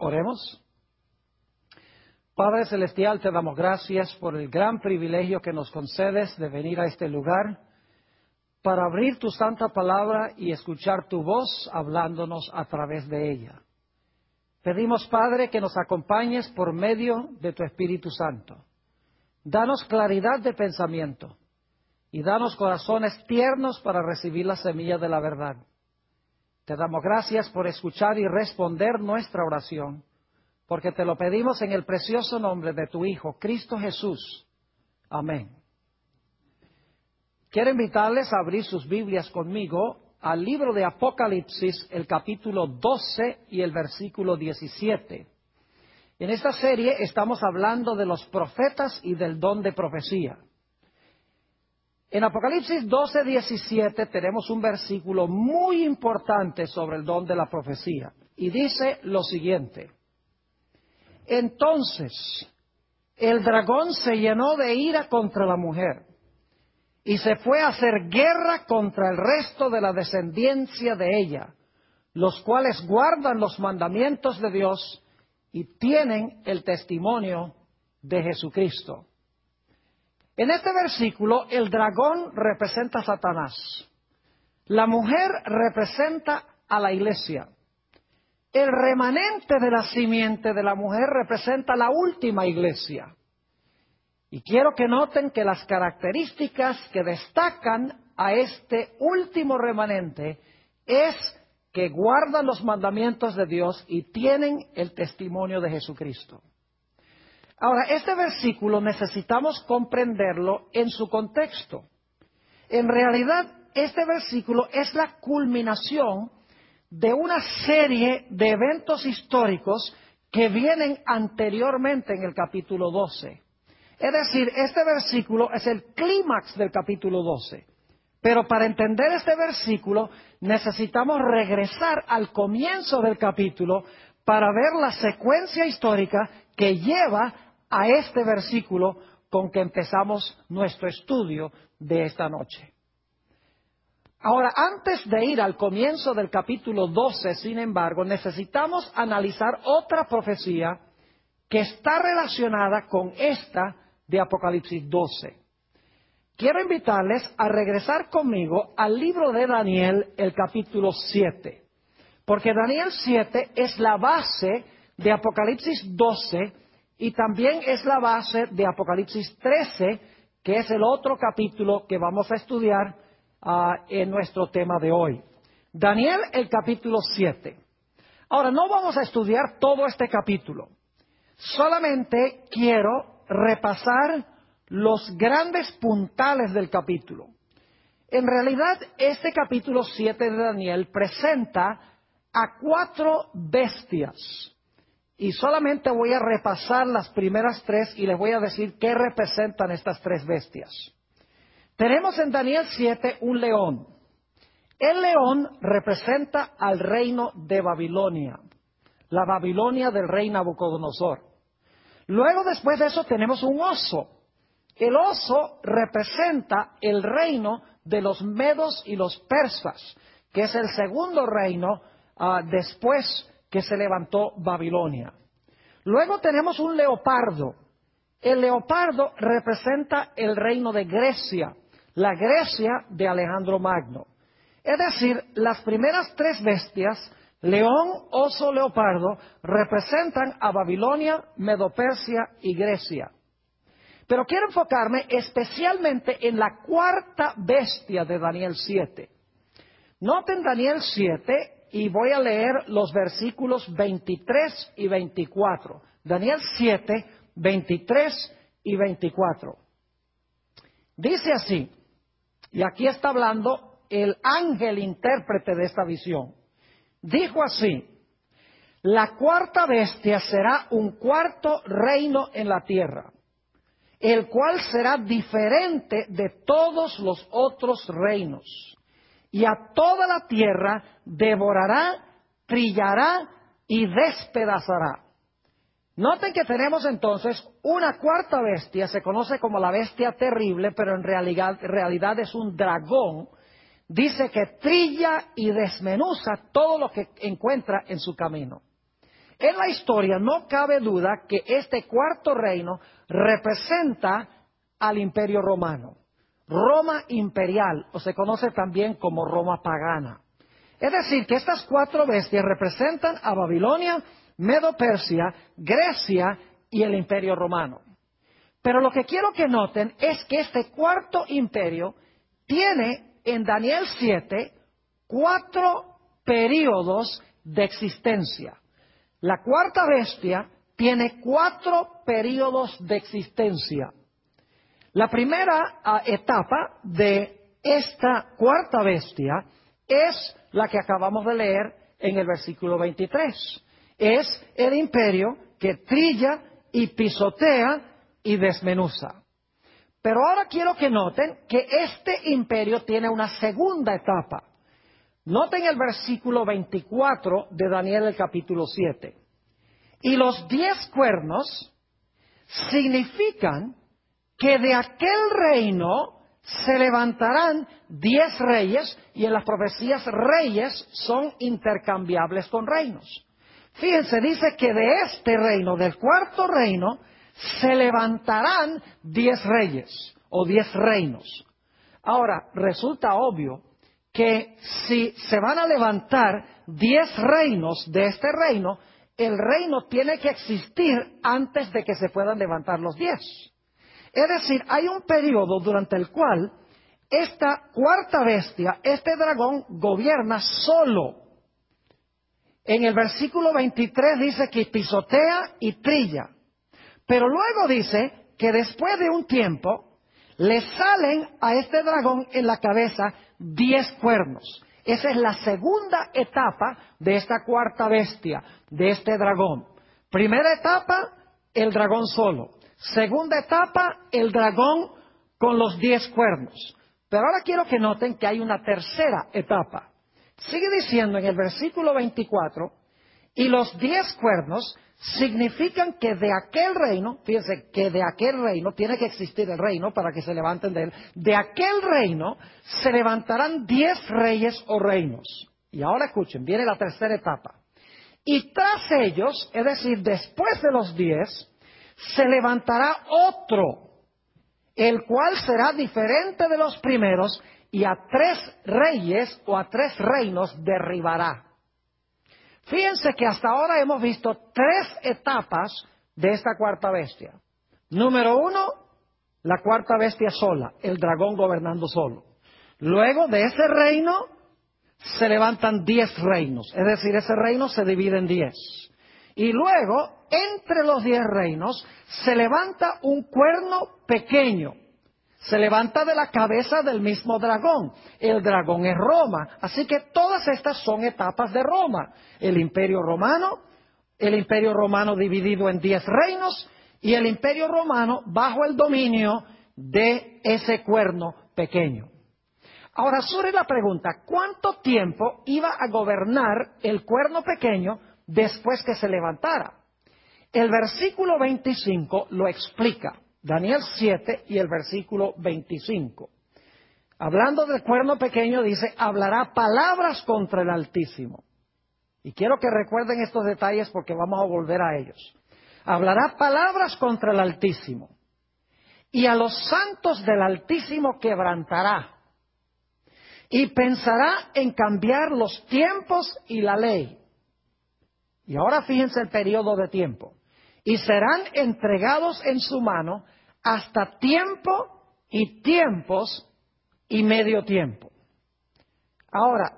Oremos. Padre Celestial, te damos gracias por el gran privilegio que nos concedes de venir a este lugar para abrir tu santa palabra y escuchar tu voz hablándonos a través de ella. Pedimos, Padre, que nos acompañes por medio de tu Espíritu Santo. Danos claridad de pensamiento y danos corazones tiernos para recibir la semilla de la verdad. Te damos gracias por escuchar y responder nuestra oración, porque te lo pedimos en el precioso nombre de tu Hijo, Cristo Jesús. Amén. Quiero invitarles a abrir sus Biblias conmigo al libro de Apocalipsis, el capítulo 12 y el versículo 17. En esta serie estamos hablando de los profetas y del don de profecía. En Apocalipsis 12, 17 tenemos un versículo muy importante sobre el don de la profecía. Y dice lo siguiente: Entonces el dragón se llenó de ira contra la mujer y se fue a hacer guerra contra el resto de la descendencia de ella, los cuales guardan los mandamientos de Dios y tienen el testimonio de Jesucristo. En este versículo, el dragón representa a Satanás. La mujer representa a la iglesia. El remanente de la simiente de la mujer representa la última iglesia. Y quiero que noten que las características que destacan a este último remanente es que guardan los mandamientos de Dios y tienen el testimonio de Jesucristo. Ahora, este versículo necesitamos comprenderlo en su contexto. En realidad, este versículo es la culminación de una serie de eventos históricos que vienen anteriormente en el capítulo 12. Es decir, este versículo es el clímax del capítulo 12. Pero para entender este versículo necesitamos regresar al comienzo del capítulo para ver la secuencia histórica que lleva a este versículo con que empezamos nuestro estudio de esta noche. Ahora, antes de ir al comienzo del capítulo 12, sin embargo, necesitamos analizar otra profecía que está relacionada con esta de Apocalipsis 12. Quiero invitarles a regresar conmigo al libro de Daniel, el capítulo 7, porque Daniel 7 es la base de Apocalipsis 12 y también es la base de Apocalipsis 13, que es el otro capítulo que vamos a estudiar en nuestro tema de hoy. Daniel, el capítulo 7. Ahora, no vamos a estudiar todo este capítulo. Solamente quiero repasar los grandes puntales del capítulo. En realidad, este capítulo 7 de Daniel presenta a 4 bestias. Y solamente voy a repasar las primeras 3 y les voy a decir qué representan estas 3 bestias. Tenemos en Daniel 7 un león. El león representa al reino de Babilonia, la Babilonia del rey Nabucodonosor. Luego, después de eso, tenemos un oso. El oso representa el reino de los medos y los persas, que es el segundo reino después que se levantó Babilonia. Luego tenemos un leopardo. El leopardo representa el reino de Grecia, la Grecia de Alejandro Magno. Es decir, las primeras 3 bestias, león, oso, leopardo, representan a Babilonia, Medo-Persia y Grecia. Pero quiero enfocarme especialmente en la 4ª bestia de Daniel 7. Noten Daniel 7 y voy a leer los versículos 23 y 24. Daniel 7, 23 y 24. Dice así, y aquí está hablando el ángel intérprete de esta visión. Dijo así: la 4ª bestia será un 4º reino en la tierra, el cual será diferente de todos los otros reinos, y a toda la tierra devorará, trillará y despedazará. Noten que tenemos entonces una 4ª bestia, se conoce como la bestia terrible, pero en realidad es un dragón. Dice que trilla y desmenuza todo lo que encuentra en su camino. En la historia no cabe duda que este cuarto reino representa al Imperio Romano. Roma imperial, o se conoce también como Roma pagana. Es decir, que estas cuatro bestias representan a Babilonia, Medo-Persia, Grecia y el Imperio Romano. Pero lo que quiero que noten es que este cuarto imperio tiene en Daniel 7 4 períodos de existencia. La cuarta bestia tiene 4 períodos de existencia. La primera etapa de esta cuarta bestia es la que acabamos de leer en el versículo 23. Es el imperio que trilla y pisotea y desmenuza. Pero ahora quiero que noten que este imperio tiene una segunda etapa. Noten el versículo 24 de Daniel el capítulo 7. Y los 10 cuernos significan que de aquel reino se levantarán 10 reyes, y en las profecías reyes son intercambiables con reinos. Fíjense, dice que de este reino, del cuarto reino, se levantarán 10 reyes o 10 reinos. Ahora, resulta obvio que si se van a levantar 10 reinos de este reino, el reino tiene que existir antes de que se puedan levantar los 10. Es decir, hay un periodo durante el cual esta cuarta bestia, este dragón, gobierna solo. En el versículo 23 dice que pisotea y trilla. Pero luego dice que después de un tiempo le salen a este dragón en la cabeza 10 cuernos. Esa es la segunda etapa de esta cuarta bestia, de este dragón. Primera etapa, el dragón solo. Segunda etapa, el dragón con los 10 cuernos. Pero ahora quiero que noten que hay una tercera etapa. Sigue diciendo en el versículo 24, y los 10 cuernos significan que de aquel reino, fíjense que de aquel reino, tiene que existir el reino para que se levanten de él, de aquel reino se levantarán 10 reyes o reinos. Y ahora escuchen, viene la tercera etapa. Y tras ellos, es decir, después de los 10, se levantará otro, el cual será diferente de los primeros, y a 3 reyes o a 3 reinos derribará. Fíjense que hasta ahora hemos visto 3 etapas de esta cuarta bestia. Número 1, la cuarta bestia sola, el dragón gobernando solo. Luego de ese reino se levantan 10 reinos, es decir, ese reino se divide en 10. Y luego, entre los 10 reinos, se levanta un cuerno pequeño. Se levanta de la cabeza del mismo dragón. El dragón es Roma. Así que todas estas son etapas de Roma. El imperio romano dividido en 10 reinos, y el imperio romano bajo el dominio de ese cuerno pequeño. Ahora surge la pregunta, ¿cuánto tiempo iba a gobernar el cuerno pequeño después que se levantara? El versículo 25 lo explica. Daniel 7 y el versículo 25. Hablando del cuerno pequeño dice, hablará palabras contra el Altísimo. Y quiero que recuerden estos detalles porque vamos a volver a ellos. Hablará palabras contra el Altísimo. Y a los santos del Altísimo quebrantará. Y pensará en cambiar los tiempos y la ley. Y ahora fíjense el periodo de tiempo. Y serán entregados en su mano hasta tiempo y tiempos y medio tiempo. Ahora,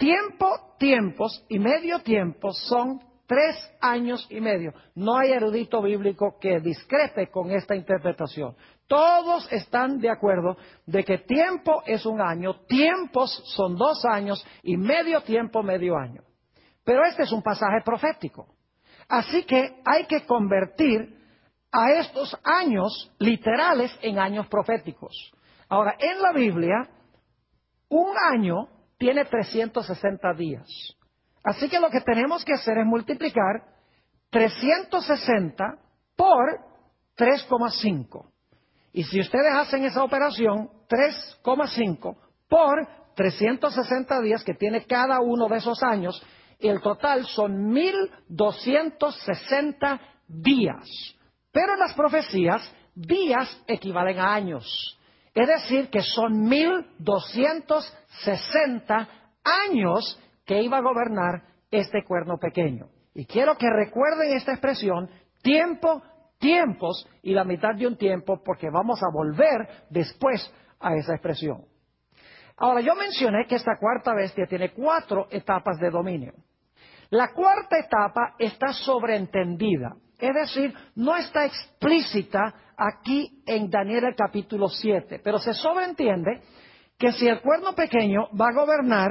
tiempos y medio tiempo son 3 años y medio. No hay erudito bíblico que discrepe con esta interpretación. Todos están de acuerdo de que tiempo es un año, tiempos son 2 años y medio tiempo, medio año. Pero este es un pasaje profético. Así que hay que convertir a estos años literales en años proféticos. Ahora, en la Biblia, un año tiene 360 días. Así que lo que tenemos que hacer es multiplicar 360 por 3,5. Y si ustedes hacen esa operación, 3,5 por 360 días que tiene cada uno de esos años, El total son 1260 días. Pero en las profecías, días equivalen a años. Es decir, que son 1260 años que iba a gobernar este cuerno pequeño. Y quiero que recuerden esta expresión, tiempo, tiempos y la mitad de un tiempo, porque vamos a volver después a esa expresión. Ahora, yo mencioné que esta cuarta bestia tiene 4 etapas de dominio. La cuarta etapa está sobreentendida, es decir, no está explícita aquí en Daniel el capítulo 7, pero se sobreentiende que si el cuerno pequeño va a gobernar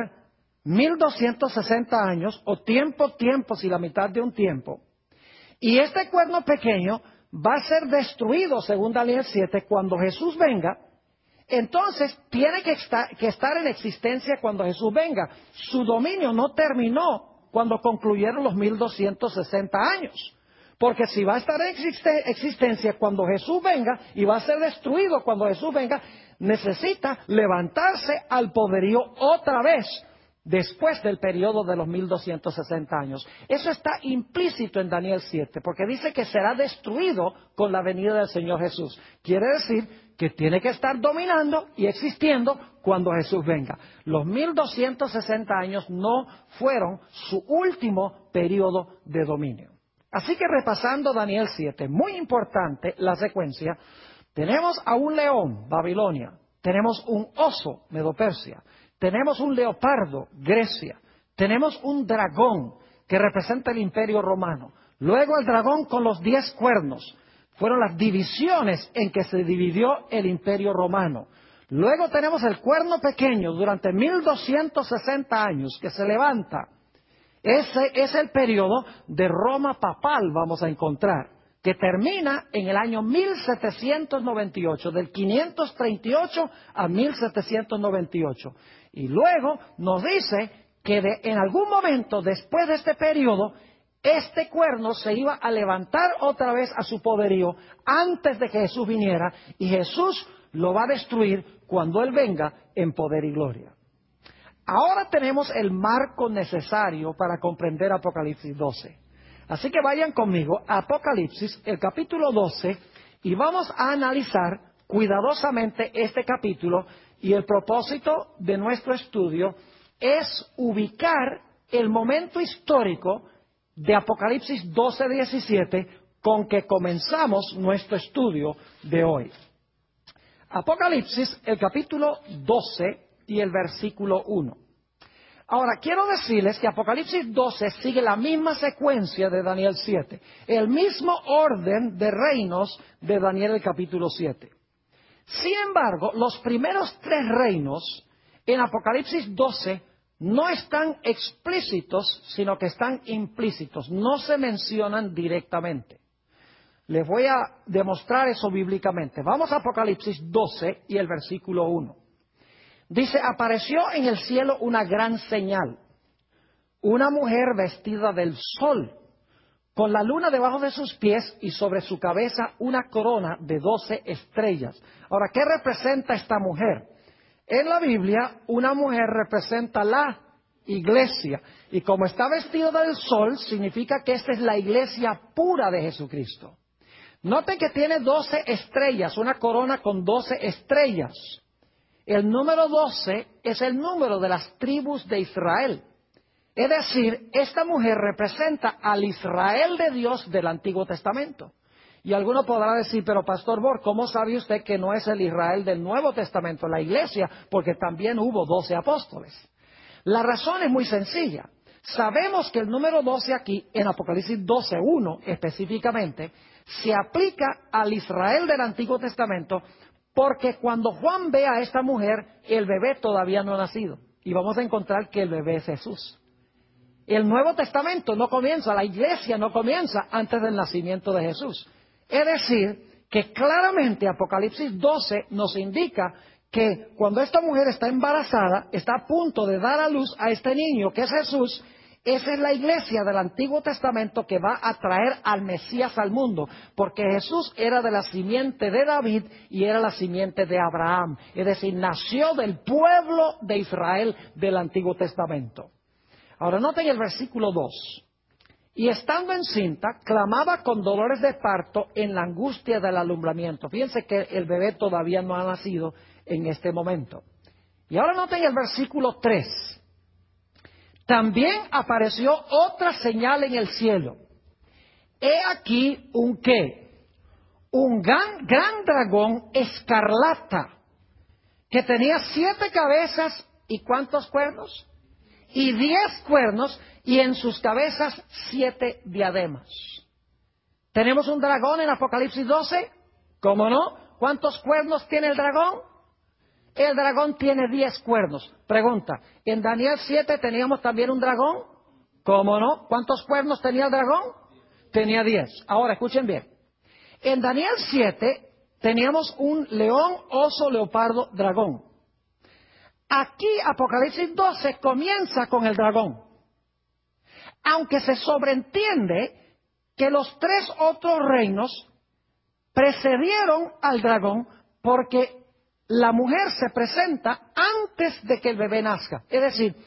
1260 años, o tiempos y la mitad de un tiempo, y este cuerno pequeño va a ser destruido, según Daniel 7, cuando Jesús venga, entonces tiene que estar en existencia cuando Jesús venga. Su dominio no terminó cuando concluyeron los 1260 años. Porque si va a estar en existencia cuando Jesús venga y va a ser destruido cuando Jesús venga, necesita levantarse al poderío otra vez después del periodo de los 1260 años. Eso está implícito en Daniel 7, porque dice que será destruido con la venida del Señor Jesús. Quiere decir que tiene que estar dominando y existiendo cuando Jesús venga. Los 1260 años no fueron su último periodo de dominio. Así que repasando Daniel 7, muy importante la secuencia, tenemos a un león, Babilonia, tenemos un oso, Medo-Persia, tenemos un leopardo, Grecia, tenemos un dragón que representa el Imperio Romano, luego el dragón con los 10 cuernos. Fueron las divisiones en que se dividió el Imperio Romano. Luego tenemos el cuerno pequeño durante 1260 años que se levanta. Ese es el periodo de Roma papal, vamos a encontrar, que termina en el año 1798, del 538 a 1798. Y luego nos dice que en algún momento después de este periodo, este cuerno se iba a levantar otra vez a su poderío antes de que Jesús viniera, y Jesús lo va a destruir cuando Él venga en poder y gloria. Ahora tenemos el marco necesario para comprender Apocalipsis 12. Así que vayan conmigo a Apocalipsis, el capítulo 12, y vamos a analizar cuidadosamente este capítulo, y el propósito de nuestro estudio es ubicar el momento histórico de Apocalipsis 12:17 con que comenzamos nuestro estudio de hoy. Apocalipsis, el capítulo 12 y el versículo 1. Ahora, quiero decirles que Apocalipsis 12 sigue la misma secuencia de Daniel 7, el mismo orden de reinos de Daniel el capítulo 7. Sin embargo, los primeros 3 reinos en Apocalipsis 12 no están explícitos, sino que están implícitos, no se mencionan directamente. Les voy a demostrar eso bíblicamente. Vamos a Apocalipsis 12 y el versículo 1. Dice, apareció en el cielo una gran señal, una mujer vestida del sol, con la luna debajo de sus pies y sobre su cabeza una corona de 12 estrellas. Ahora, ¿qué representa esta mujer? En la Biblia, una mujer representa la iglesia. Y como está vestida del sol, significa que esta es la iglesia pura de Jesucristo. Noten que tiene 12 estrellas, una corona con 12 estrellas. El número 12 es el número de las tribus de Israel. Es decir, esta mujer representa al Israel de Dios del Antiguo Testamento. Y alguno podrá decir, pero Pastor Borg, ¿cómo sabe usted que no es el Israel del Nuevo Testamento, la iglesia? Porque también hubo 12 apóstoles. La razón es muy sencilla. Sabemos que el número 12 aquí, en Apocalipsis 12:1 específicamente, se aplica al Israel del Antiguo Testamento, porque cuando Juan ve a esta mujer, el bebé todavía no ha nacido. Y vamos a encontrar que el bebé es Jesús. El Nuevo Testamento no comienza, la iglesia no comienza antes del nacimiento de Jesús. Es decir, que claramente Apocalipsis 12 nos indica que cuando esta mujer está embarazada, está a punto de dar a luz a este niño que es Jesús. Esa es la iglesia del Antiguo Testamento que va a traer al Mesías al mundo, porque Jesús era de la simiente de David y era la simiente de Abraham, es decir, nació del pueblo de Israel del Antiguo Testamento. Ahora noten el versículo 2. Y estando encinta, clamaba con dolores de parto en la angustia del alumbramiento. Fíjense que el bebé todavía no ha nacido en este momento. Y ahora noten el versículo 3. También apareció otra señal en el cielo. He aquí un ¿qué? Un gran dragón escarlata que tenía 7 cabezas y ¿cuántos cuernos? Y 10 cuernos, y en sus cabezas 7 diademas. ¿Tenemos un dragón en Apocalipsis 12? ¿Cómo no? ¿Cuántos cuernos tiene el dragón? El dragón tiene 10 cuernos. Pregunta, ¿en Daniel 7 teníamos también un dragón? ¿Cómo no? ¿Cuántos cuernos tenía el dragón? Tenía 10. Ahora, escuchen bien. En Daniel 7 teníamos un león, oso, leopardo, dragón. Aquí Apocalipsis 12 comienza con el dragón. Aunque se sobreentiende que los 3 otros reinos precedieron al dragón porque la mujer se presenta antes de que el bebé nazca. Es decir,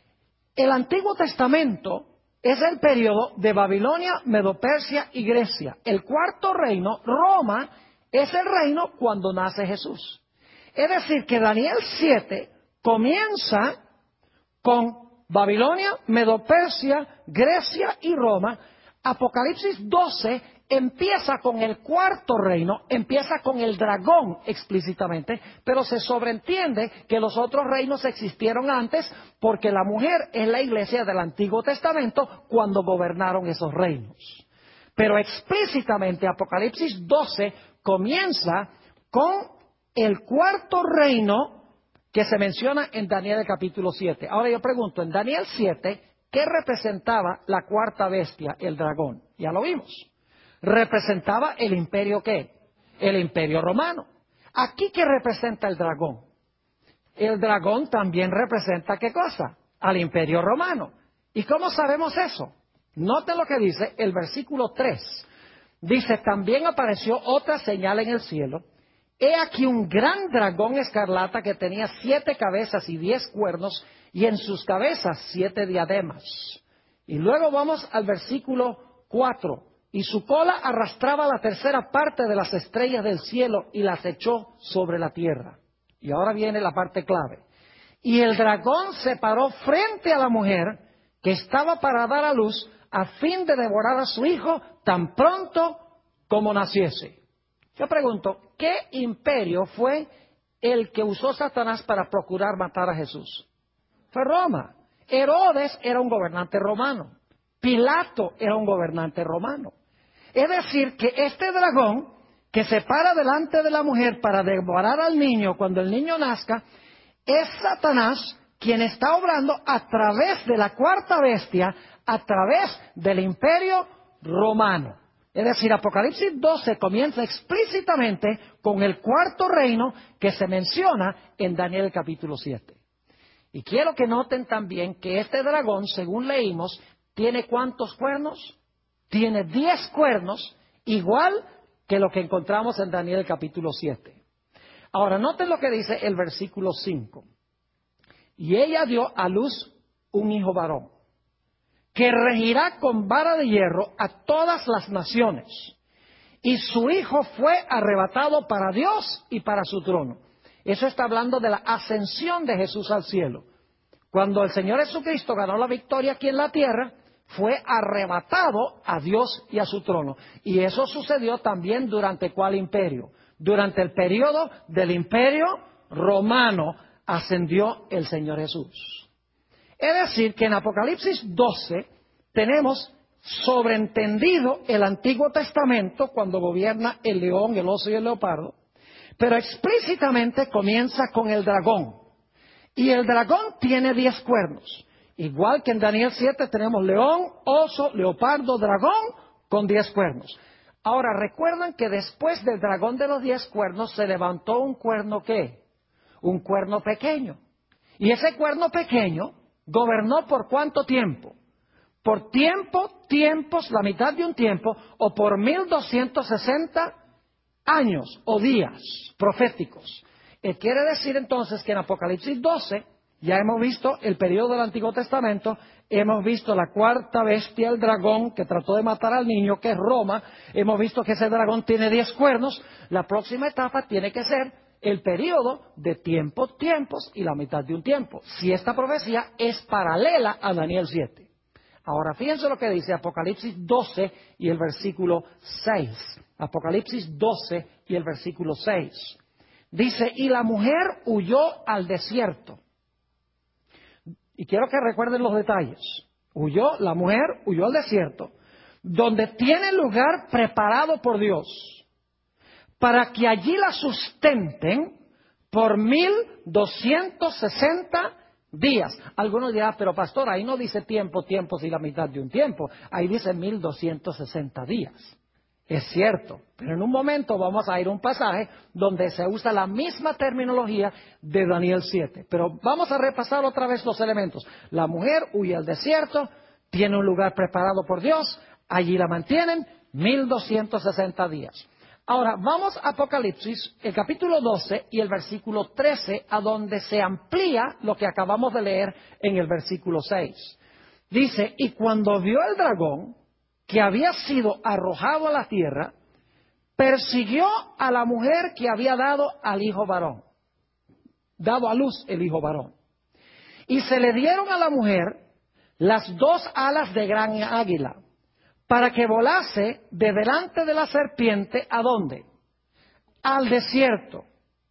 el Antiguo Testamento es el periodo de Babilonia, Medo-Persia y Grecia. El 4º reino, Roma, es el reino cuando nace Jesús. Es decir, que Daniel 7 comienza con Babilonia, Medo-Persia, Grecia y Roma. Apocalipsis 12 empieza con el 4º reino, empieza con el dragón explícitamente, pero se sobreentiende que los otros reinos existieron antes porque la mujer es la iglesia del Antiguo Testamento cuando gobernaron esos reinos. Pero explícitamente Apocalipsis 12 comienza con el 4º reino que se menciona en Daniel capítulo 7. Ahora yo pregunto, en Daniel 7, ¿qué representaba la 4ª bestia, el dragón? Ya lo vimos. Representaba el imperio ¿qué? El imperio romano. ¿Aquí qué representa el dragón? El dragón también representa ¿qué cosa? Al imperio romano. ¿Y cómo sabemos eso? Noten lo que dice el versículo 3. Dice, también apareció otra señal en el cielo. He aquí un gran dragón escarlata que tenía 7 cabezas y 10 cuernos, y en sus cabezas 7 diademas. Y luego vamos al versículo 4. Y su cola arrastraba la 3ª parte de las estrellas del cielo y las echó sobre la tierra. Y ahora viene la parte clave. Y el dragón se paró frente a la mujer que estaba para dar a luz a fin de devorar a su hijo tan pronto como naciese. Yo pregunto, ¿qué imperio fue el que usó Satanás para procurar matar a Jesús? Fue Roma. Herodes era un gobernante romano. Pilato era un gobernante romano. Es decir, que este dragón que se para delante de la mujer para devorar al niño cuando el niño nazca, es Satanás quien está obrando a través de la 4ª bestia, a través del imperio romano. Es decir, Apocalipsis 12 comienza explícitamente con el 4º reino que se menciona en Daniel capítulo 7. Y quiero que noten también que este dragón, según leímos, ¿tiene cuántos cuernos? Tiene 10 cuernos, igual que lo que encontramos en Daniel capítulo 7. Ahora, noten lo que dice el versículo 5. Y ella dio a luz un hijo varón, que regirá con vara de hierro a todas las naciones. Y su hijo fue arrebatado para Dios y para su trono. Eso está hablando de la ascensión de Jesús al cielo. Cuando el Señor Jesucristo ganó la victoria aquí en la tierra, fue arrebatado a Dios y a su trono. Y eso sucedió también durante ¿cuál imperio? Durante el periodo del imperio romano ascendió el Señor Jesús. Es decir, que en Apocalipsis 12 tenemos sobreentendido el Antiguo Testamento cuando gobierna el león, el oso y el leopardo, pero explícitamente comienza con el dragón. Y el dragón tiene 10 cuernos. Igual que en Daniel 7 tenemos león, oso, leopardo, dragón con 10 cuernos. Ahora, recuerdan que después del dragón de los 10 cuernos se levantó un cuerno ¿qué? Un cuerno pequeño. Y ese cuerno pequeño gobernó ¿por cuánto tiempo? Por tiempos, la mitad de un tiempo, o por 1260 años o días proféticos. Quiere decir entonces que en Apocalipsis 12 Ya hemos visto el periodo del Antiguo Testamento, hemos visto la cuarta bestia, el dragón, que trató de matar al niño, que es Roma. Hemos visto que ese dragón tiene 10 cuernos. La próxima etapa tiene que ser el periodo de tiempos y la mitad de un tiempo. Si esta profecía es paralela a Daniel 7. Ahora, fíjense lo que dice Apocalipsis 12 y el versículo 6. Apocalipsis 12 y el versículo 6. Dice, y la mujer huyó al desierto. Y quiero que recuerden los detalles. La mujer huyó al desierto, donde tiene lugar preparado por Dios, para que allí la sustenten por 1260 días. Algunos dirán, pero pastor, ahí no dice tiempos y la mitad de un tiempo. Ahí dice 1260 días. Es cierto, pero en un momento vamos a ir a un pasaje donde se usa la misma terminología de Daniel 7. Pero vamos a repasar otra vez los elementos. La mujer huye al desierto, tiene un lugar preparado por Dios, allí la mantienen 1260 días. Ahora, vamos a Apocalipsis, el capítulo 12 y el versículo 13, a donde se amplía lo que acabamos de leer en el versículo 6. Dice, y cuando vio el dragón, que había sido arrojado a la tierra, persiguió a la mujer que había dado al hijo varón, dado a luz el hijo varón. Y se le dieron a la mujer las 2 alas de gran águila, para que volase de delante de la serpiente, ¿a dónde? Al desierto,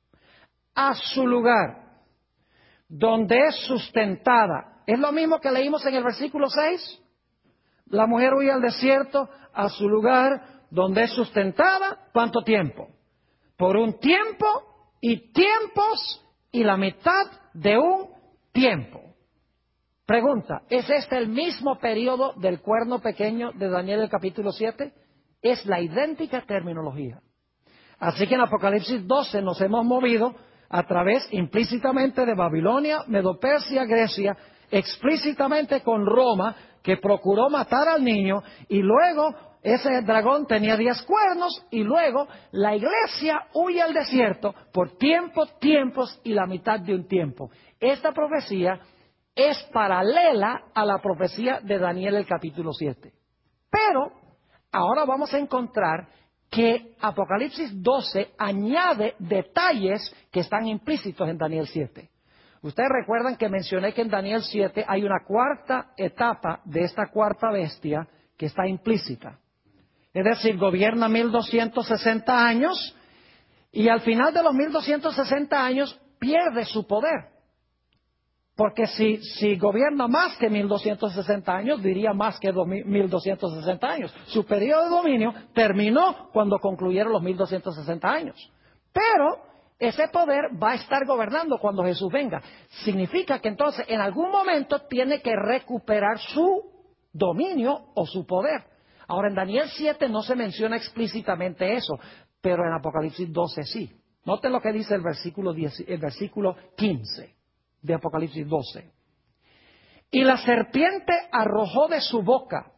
a su lugar, donde es sustentada. Es lo mismo que leímos en el versículo 6. La mujer huye al desierto, a su lugar, donde es sustentada. ¿Cuánto tiempo? Por un tiempo y tiempos y la mitad de un tiempo. Pregunta, ¿es este el mismo periodo del cuerno pequeño de Daniel el capítulo 7? Es la idéntica terminología. Así que en Apocalipsis 12 nos hemos movido a través implícitamente de Babilonia, Medo-Persia, Grecia, explícitamente con Roma, que procuró matar al niño, y luego ese dragón tenía 10 cuernos, y luego la iglesia huye al desierto por tiempos y la mitad de un tiempo. Esta profecía es paralela a la profecía de Daniel el capítulo 7. Pero ahora vamos a encontrar que Apocalipsis 12 añade detalles que están implícitos en Daniel 7. Ustedes recuerdan que mencioné que en Daniel 7 hay una cuarta etapa de esta cuarta bestia que está implícita. Es decir, gobierna 1260 años y al final de los 1260 años pierde su poder. Porque si gobierna más que 1260 años, diría más que 1260 años. Su periodo de dominio terminó cuando concluyeron los 1260 años. Pero ese poder va a estar gobernando cuando Jesús venga. Significa que entonces en algún momento tiene que recuperar su dominio o su poder. Ahora en Daniel 7 no se menciona explícitamente eso, pero en Apocalipsis 12 sí. Noten lo que dice el versículo 15. De Apocalipsis 12. Y la serpiente arrojó de su boca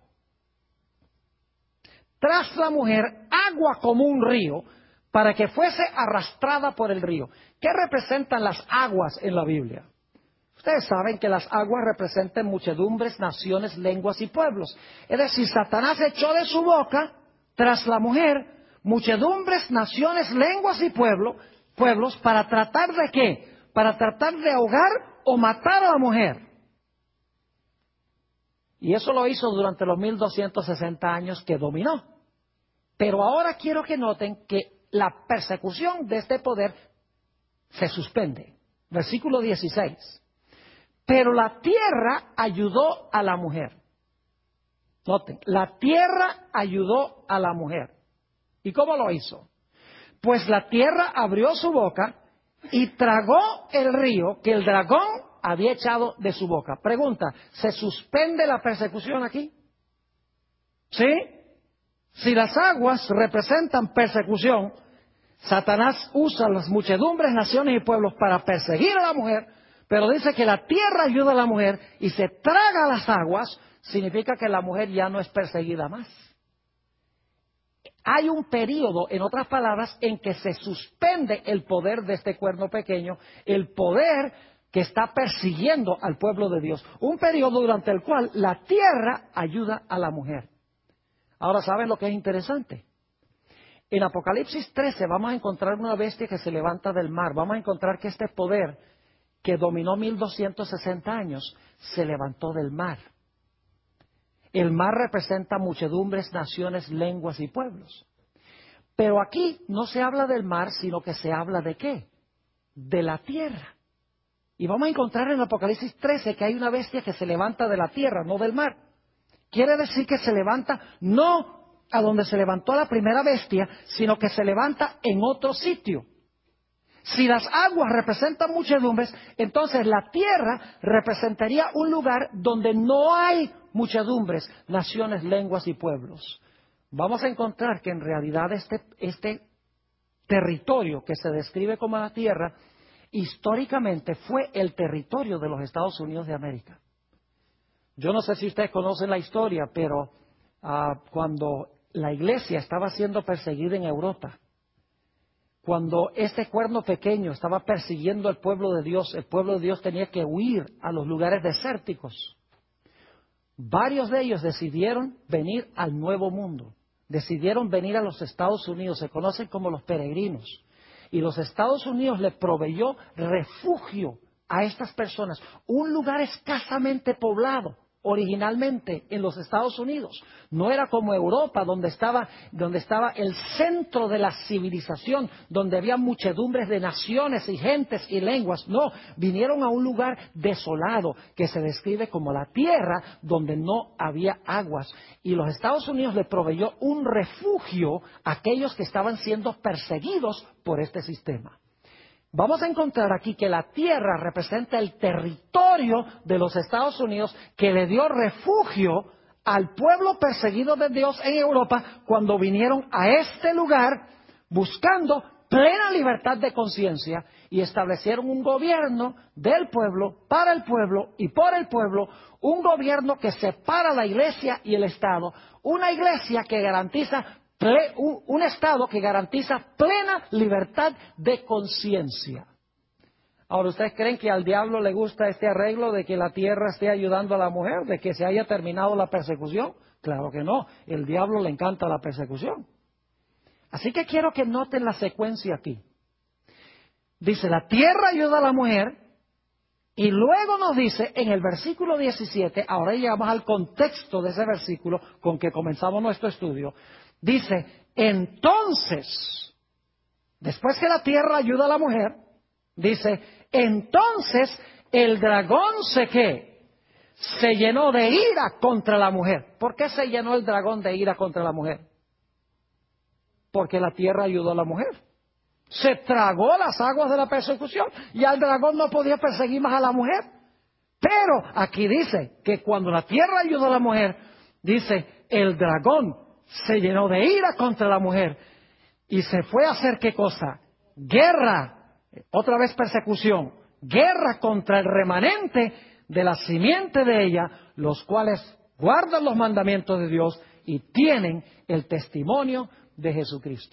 tras la mujer agua como un río, para que fuese arrastrada por el río. ¿Qué representan las aguas en la Biblia? Ustedes saben que las aguas representan muchedumbres, naciones, lenguas y pueblos. Es decir, Satanás echó de su boca tras la mujer muchedumbres, naciones, lenguas y pueblos, ¿para tratar de qué? Para tratar de ahogar o matar a la mujer. Y eso lo hizo durante los 1260 años que dominó. Pero ahora quiero que noten que la persecución de este poder se suspende. Versículo 16. Pero la tierra ayudó a la mujer. Noten, la tierra ayudó a la mujer. ¿Y cómo lo hizo? Pues la tierra abrió su boca y tragó el río que el dragón había echado de su boca. Pregunta, ¿se suspende la persecución aquí? ¿Sí? Si las aguas representan persecución, Satanás usa las muchedumbres, naciones y pueblos para perseguir a la mujer, pero dice que la tierra ayuda a la mujer y se traga las aguas, significa que la mujer ya no es perseguida más. Hay un periodo, en otras palabras, en que se suspende el poder de este cuerno pequeño, el poder que está persiguiendo al pueblo de Dios. Un periodo durante el cual la tierra ayuda a la mujer. Ahora, ¿saben lo que es interesante? En Apocalipsis 13 vamos a encontrar una bestia que se levanta del mar. Vamos a encontrar que este poder que dominó 1260 años se levantó del mar. El mar representa muchedumbres, naciones, lenguas y pueblos. Pero aquí no se habla del mar, sino que se habla ¿de qué? De la tierra. Y vamos a encontrar en Apocalipsis 13 que hay una bestia que se levanta de la tierra, no del mar. Quiere decir que se levanta no a donde se levantó la primera bestia, sino que se levanta en otro sitio. Si las aguas representan muchedumbres, entonces la tierra representaría un lugar donde no hay muchedumbres, naciones, lenguas y pueblos. Vamos a encontrar que en realidad este territorio que se describe como la tierra, históricamente fue el territorio de los Estados Unidos de América. Yo no sé si ustedes conocen la historia, pero cuando la iglesia estaba siendo perseguida en Europa, cuando este cuerno pequeño estaba persiguiendo al pueblo de Dios, el pueblo de Dios tenía que huir a los lugares desérticos. Varios de ellos decidieron venir al Nuevo Mundo, decidieron venir a los Estados Unidos, se conocen como los peregrinos. Y los Estados Unidos les proveyó refugio a estas personas, un lugar escasamente poblado originalmente en los Estados Unidos. No era como Europa, donde estaba el centro de la civilización, donde había muchedumbres de naciones y gentes y lenguas. No, vinieron a un lugar desolado que se describe como la tierra donde no había aguas. Y los Estados Unidos le proveyó un refugio a aquellos que estaban siendo perseguidos por este sistema. Vamos a encontrar aquí que la tierra representa el territorio de los Estados Unidos que le dio refugio al pueblo perseguido de Dios en Europa cuando vinieron a este lugar buscando plena libertad de conciencia y establecieron un gobierno del pueblo, para el pueblo y por el pueblo, un gobierno que separa la iglesia y el Estado, una iglesia que garantiza un Estado que garantiza plena libertad de conciencia. Ahora, ¿ustedes creen que al diablo le gusta este arreglo de que la tierra esté ayudando a la mujer, de que se haya terminado la persecución? Claro que no, el diablo le encanta la persecución. Así que quiero que noten la secuencia aquí. Dice, la tierra ayuda a la mujer, y luego nos dice en el versículo 17, ahora llegamos al contexto de ese versículo con que comenzamos nuestro estudio. Dice, entonces, después que la tierra ayuda a la mujer, dice, entonces el dragón se llenó de ira contra la mujer. ¿Por qué se llenó el dragón de ira contra la mujer? Porque la tierra ayudó a la mujer. Se tragó las aguas de la persecución y el dragón no podía perseguir más a la mujer. Pero aquí dice que cuando la tierra ayudó a la mujer, dice, el dragón se llenó de ira contra la mujer y se fue a hacer ¿qué cosa? Guerra, otra vez persecución, guerra contra el remanente de la simiente de ella, los cuales guardan los mandamientos de Dios y tienen el testimonio de Jesucristo.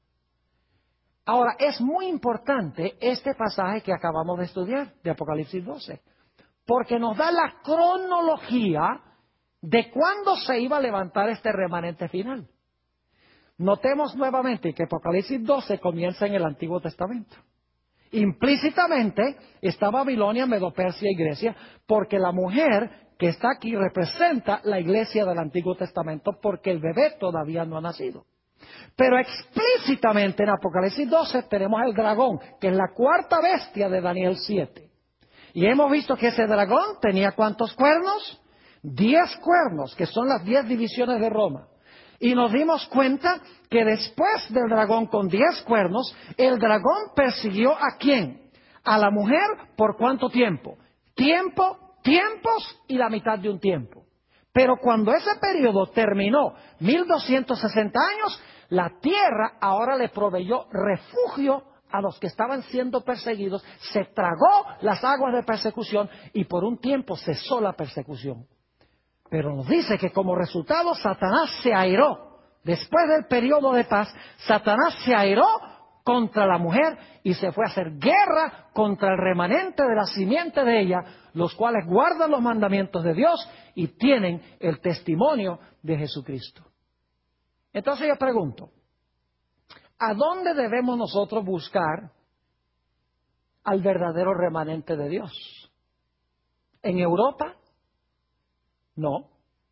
Ahora, es muy importante este pasaje que acabamos de estudiar, de Apocalipsis 12, porque nos da la cronología de cuándo se iba a levantar este remanente final. Notemos nuevamente que Apocalipsis 12 comienza en el Antiguo Testamento. Implícitamente está Babilonia, Medo-Persia y Grecia, porque la mujer que está aquí representa la iglesia del Antiguo Testamento, porque el bebé todavía no ha nacido. Pero explícitamente en Apocalipsis 12 tenemos el dragón, que es la cuarta bestia de Daniel 7. Y hemos visto que ese dragón tenía ¿cuántos cuernos? 10 cuernos, que son las 10 divisiones de Roma. Y nos dimos cuenta que después del dragón con 10 cuernos, el dragón persiguió ¿a quién? A la mujer, ¿por cuánto tiempo? Tiempos y la mitad de un tiempo. Pero cuando ese periodo terminó, 1260 años, la tierra ahora le proveyó refugio a los que estaban siendo perseguidos, se tragó las aguas de persecución y por un tiempo cesó la persecución. Pero nos dice que como resultado Satanás se airó. Después del periodo de paz, Satanás se airó contra la mujer y se fue a hacer guerra contra el remanente de la simiente de ella, los cuales guardan los mandamientos de Dios y tienen el testimonio de Jesucristo. Entonces yo pregunto, ¿a dónde debemos nosotros buscar al verdadero remanente de Dios? ¿En Europa? No.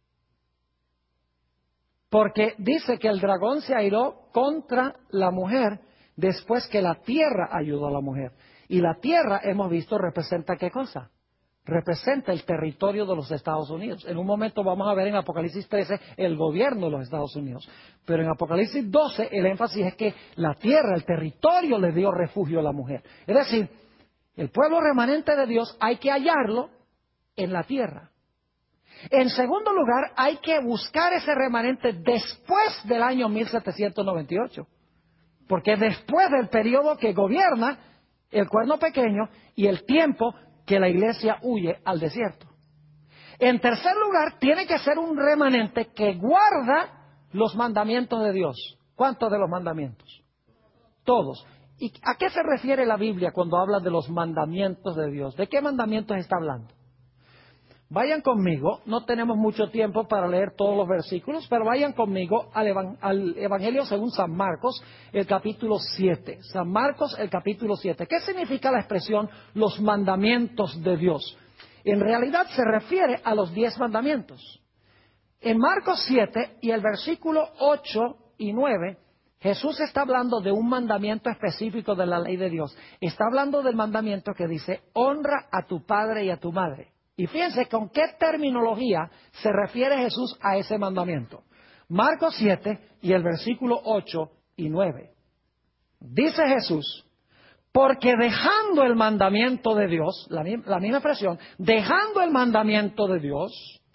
Porque dice que el dragón se airó contra la mujer después que la tierra ayudó a la mujer. Y la tierra, hemos visto, representa ¿qué cosa? Representa el territorio de los Estados Unidos. En un momento vamos a ver en Apocalipsis 13 el gobierno de los Estados Unidos. Pero en Apocalipsis 12 el énfasis es que la tierra, el territorio, le dio refugio a la mujer. Es decir, el pueblo remanente de Dios hay que hallarlo en la tierra. En segundo lugar, hay que buscar ese remanente después del año 1798. Porque después del periodo que gobierna el cuerno pequeño y el tiempo que la iglesia huye al desierto. En tercer lugar, tiene que ser un remanente que guarda los mandamientos de Dios. ¿Cuántos de los mandamientos? Todos. ¿Y a qué se refiere la Biblia cuando habla de los mandamientos de Dios? ¿De qué mandamientos está hablando? Vayan conmigo, no tenemos mucho tiempo para leer todos los versículos, pero vayan conmigo al Evangelio según San Marcos, el capítulo 7. San Marcos, el capítulo 7. ¿Qué significa la expresión los mandamientos de Dios? En realidad se refiere a los 10 mandamientos. En Marcos 7 y el versículo 8 y 9, Jesús está hablando de un mandamiento específico de la ley de Dios. Está hablando del mandamiento que dice, honra a tu padre y a tu madre. Y fíjense con qué terminología se refiere Jesús a ese mandamiento. Marcos 7 y el versículo 8 y 9. Dice Jesús, porque dejando el mandamiento de Dios, la misma expresión, dejando el mandamiento de Dios,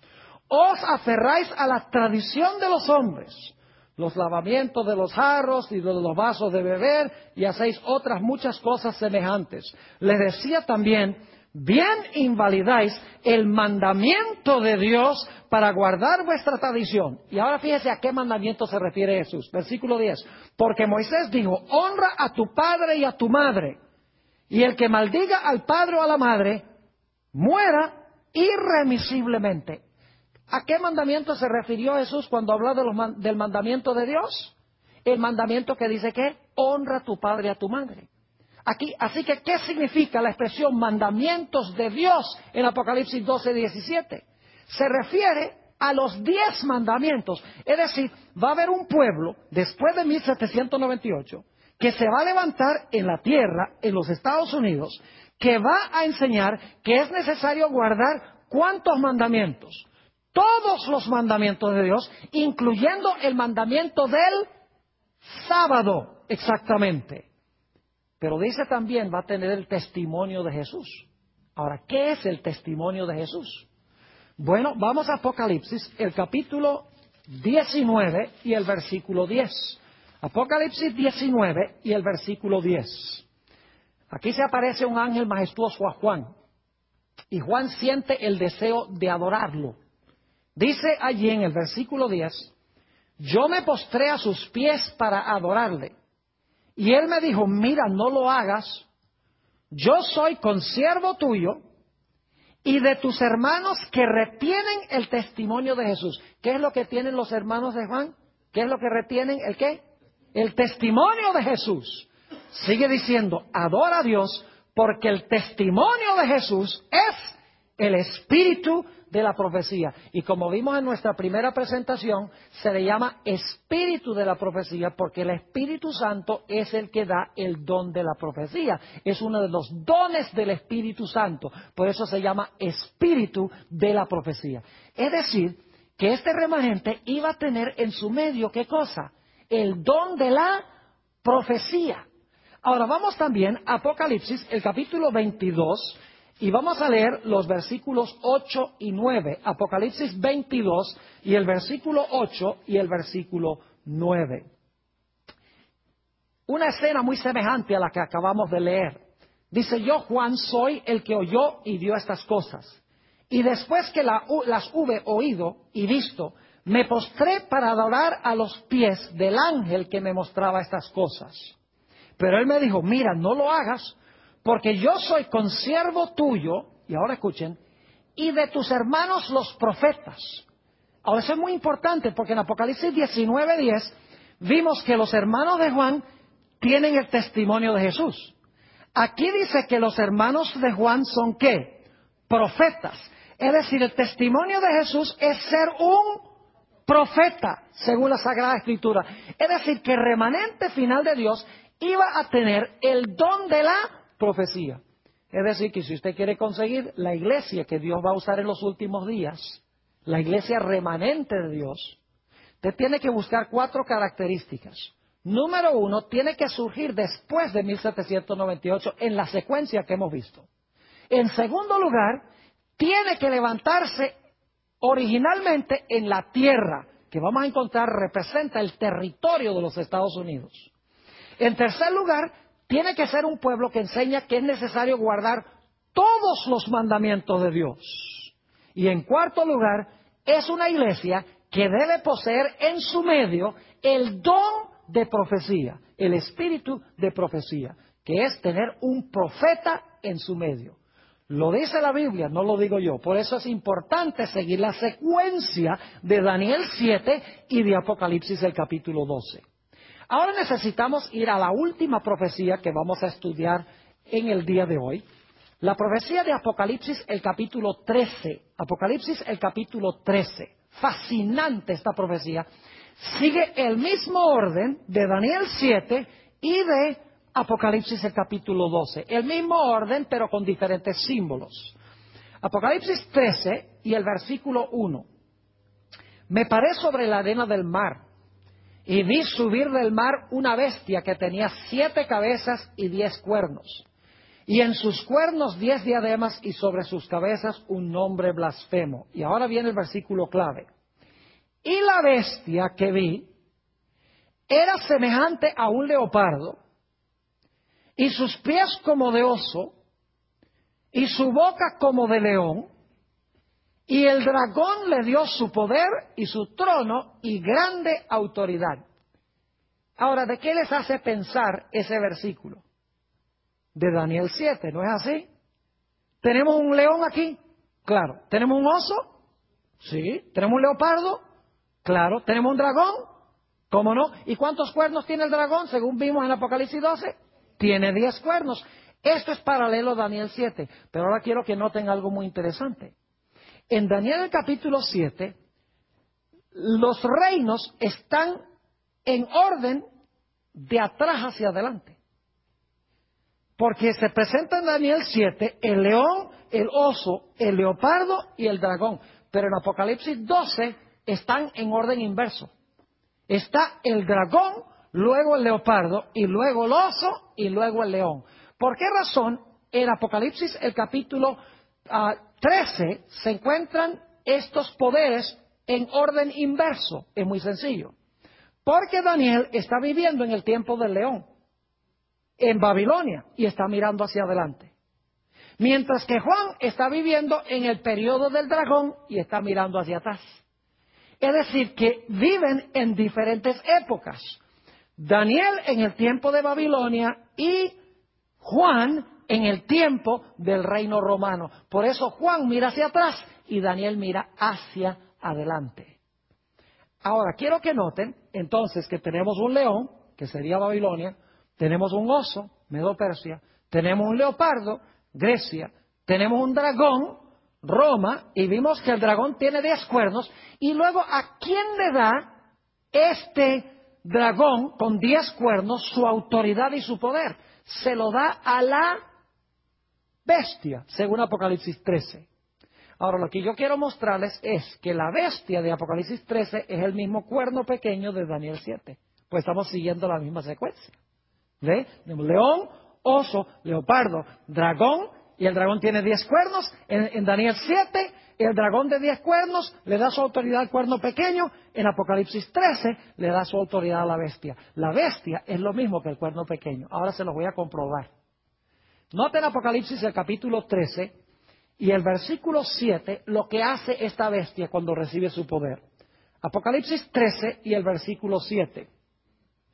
os aferráis a la tradición de los hombres, los lavamientos de los jarros y de los vasos de beber, y hacéis otras muchas cosas semejantes. Les decía también, bien invalidáis el mandamiento de Dios para guardar vuestra tradición. Y ahora fíjese a qué mandamiento se refiere Jesús. Versículo 10. Porque Moisés dijo, honra a tu padre y a tu madre. Y el que maldiga al padre o a la madre, muera irremisiblemente. ¿A qué mandamiento se refirió Jesús cuando habló del mandamiento de Dios? El mandamiento que dice que honra a tu padre y a tu madre. Aquí, así que, ¿qué significa la expresión mandamientos de Dios en Apocalipsis 12:17? Se refiere a los 10 mandamientos. Es decir, va a haber un pueblo, después de 1798, que se va a levantar en la tierra, en los Estados Unidos, que va a enseñar que es necesario guardar ¿cuántos mandamientos? Todos los mandamientos de Dios, incluyendo el mandamiento del sábado, exactamente. Pero dice también va a tener el testimonio de Jesús. Ahora, ¿qué es el testimonio de Jesús? Bueno, vamos a Apocalipsis, el capítulo 19 y el versículo 10. Apocalipsis 19 y el versículo 10. Aquí se aparece un ángel majestuoso a Juan. Y Juan siente el deseo de adorarlo. Dice allí en el versículo 10, yo me postré a sus pies para adorarle. Y él me dijo, mira, no lo hagas, yo soy consiervo tuyo y de tus hermanos que retienen el testimonio de Jesús. ¿Qué es lo que tienen los hermanos de Juan? ¿Qué es lo que retienen? ¿El qué? El testimonio de Jesús. Sigue diciendo, adora a Dios porque el testimonio de Jesús es el espíritu de la profecía. Y como vimos en nuestra primera presentación, se le llama espíritu de la profecía porque el Espíritu Santo es el que da el don de la profecía. Es uno de los dones del Espíritu Santo. Por eso se llama espíritu de la profecía. Es decir, que este remanente iba a tener en su medio, ¿qué cosa? El don de la profecía. Ahora vamos también a Apocalipsis, el capítulo 22, y vamos a leer los versículos 8 y 9. Apocalipsis 22 y el versículo 8 y el versículo 9. Una escena muy semejante a la que acabamos de leer. Dice, yo Juan soy el que oyó y vio estas cosas. Y después que las hube oído y visto, me postré para adorar a los pies del ángel que me mostraba estas cosas. Pero él me dijo, mira, no lo hagas, porque yo soy consiervo tuyo, y ahora escuchen, y de tus hermanos los profetas. Ahora eso es muy importante, porque en Apocalipsis 19:10 vimos que los hermanos de Juan tienen el testimonio de Jesús. Aquí dice que los hermanos de Juan son ¿qué? Profetas. Es decir, el testimonio de Jesús es ser un profeta, según la Sagrada Escritura. Es decir, que el remanente final de Dios iba a tener el don de la profecía. Es decir, que si usted quiere conseguir la iglesia que Dios va a usar en los últimos días, la iglesia remanente de Dios, usted tiene que buscar 4 características. Número 1, tiene que surgir después de 1798 en la secuencia que hemos visto. En segundo lugar, tiene que levantarse originalmente en la tierra, que vamos a encontrar representa el territorio de los Estados Unidos. En tercer lugar, tiene que ser un pueblo que enseña que es necesario guardar todos los mandamientos de Dios. Y en cuarto lugar, es una iglesia que debe poseer en su medio el don de profecía, el espíritu de profecía, que es tener un profeta en su medio. Lo dice la Biblia, no lo digo yo. Por eso es importante seguir la secuencia de Daniel 7 y de Apocalipsis el capítulo 12. Ahora necesitamos ir a la última profecía que vamos a estudiar en el día de hoy. La profecía de Apocalipsis el capítulo 13. Apocalipsis el capítulo 13. Fascinante esta profecía. Sigue el mismo orden de Daniel 7 y de Apocalipsis el capítulo 12. El mismo orden, pero con diferentes símbolos. Apocalipsis 13 y el versículo 1. Me paré sobre la arena del mar y vi subir del mar una bestia que tenía 7 cabezas y 10 cuernos. Y en sus cuernos 10 diademas y sobre sus cabezas un nombre blasfemo. Y ahora viene el versículo clave. Y la bestia que vi era semejante a un leopardo, y sus pies como de oso, y su boca como de león, y el dragón le dio su poder y su trono y grande autoridad. Ahora, ¿de qué les hace pensar ese versículo? De Daniel 7, ¿no es así? ¿Tenemos un león aquí? Claro. ¿Tenemos un oso? Sí. ¿Tenemos un leopardo? Claro. ¿Tenemos un dragón? ¿Cómo no? ¿Y cuántos cuernos tiene el dragón? Según vimos en Apocalipsis 12, tiene 10 cuernos. Esto es paralelo a Daniel 7, pero ahora quiero que noten algo muy interesante. En Daniel el capítulo 7, los reinos están en orden de atrás hacia adelante. Porque se presenta en Daniel 7 el león, el oso, el leopardo y el dragón. Pero en Apocalipsis 12 están en orden inverso. Está el dragón, luego el leopardo, y luego el oso, y luego el león. ¿Por qué razón en Apocalipsis el capítulo 13 se encuentran estos poderes en orden inverso? Es muy sencillo. Porque Daniel está viviendo en el tiempo del león, en Babilonia, y está mirando hacia adelante. Mientras que Juan está viviendo en el periodo del dragón y está mirando hacia atrás. Es decir, que viven en diferentes épocas. Daniel en el tiempo de Babilonia y Juan en el tiempo del reino romano. Por eso Juan mira hacia atrás y Daniel mira hacia adelante. Ahora, quiero que noten entonces que tenemos un león, que sería Babilonia, tenemos un oso, Medo-Persia, tenemos un leopardo, Grecia, tenemos un dragón, Roma, y vimos que el dragón tiene 10 cuernos, y luego ¿a quién le da este dragón con 10 cuernos su autoridad y su poder? Se lo da a la bestia, según Apocalipsis 13. Ahora, lo que yo quiero mostrarles es que la bestia de Apocalipsis 13 es el mismo cuerno pequeño de Daniel 7. Pues estamos siguiendo la misma secuencia. ¿Ve? León, oso, leopardo, dragón, y el dragón tiene 10 cuernos. En Daniel 7, el dragón de 10 cuernos le da su autoridad al cuerno pequeño. En Apocalipsis 13 le da su autoridad a la bestia. La bestia es lo mismo que el cuerno pequeño. Ahora se los voy a comprobar. Noten Apocalipsis el capítulo 13 y el versículo 7, lo que hace esta bestia cuando recibe su poder. Apocalipsis 13 y el versículo 7.